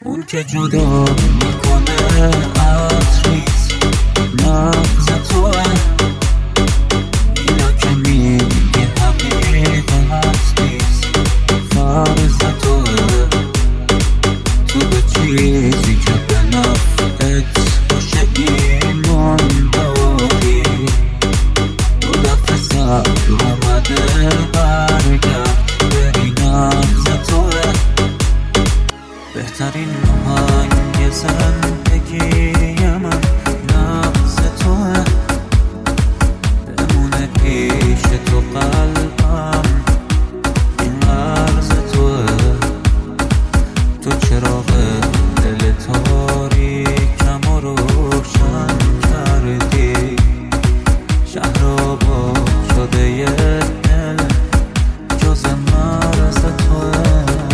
اون که جدا میکنه عطریز نبض توه، اینا که میگه حقیقت نیست فرض توه. تو به چیزی که به نفعت باشه ایمان داری، دو دفعه صبر اومده برگرد بری نبض توه. بهترین آهنگ زندگی من نبض توه، بمونه پیش تو قلبم این عرض توه. تو چراغ دل تاریکم و روشن کردی، شهر آباد شده یه دل جز مرز توه.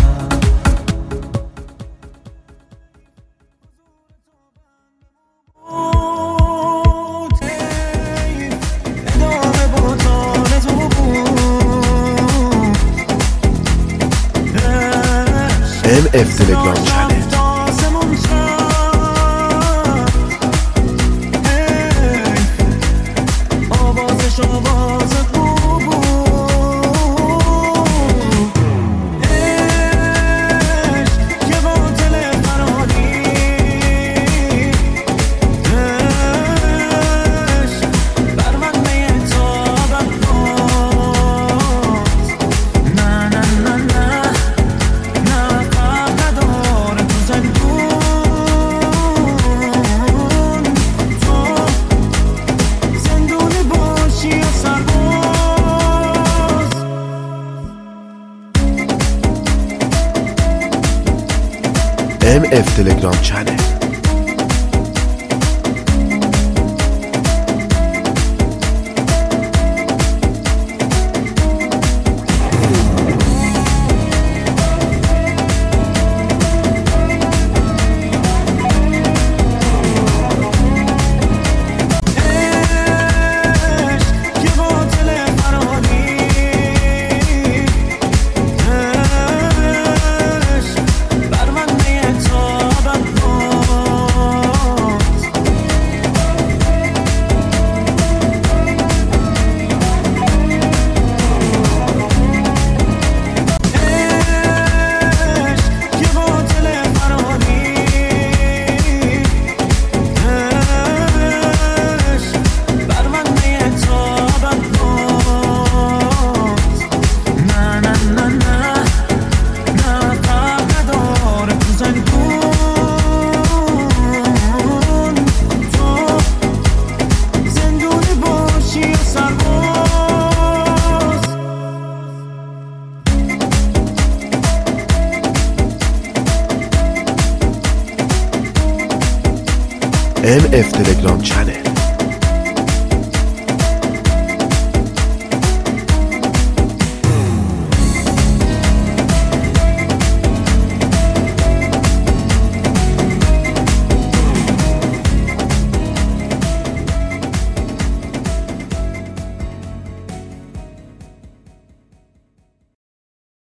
MF تلگرام چنل. MF تلگرام چنل. MF تلگرام چنل.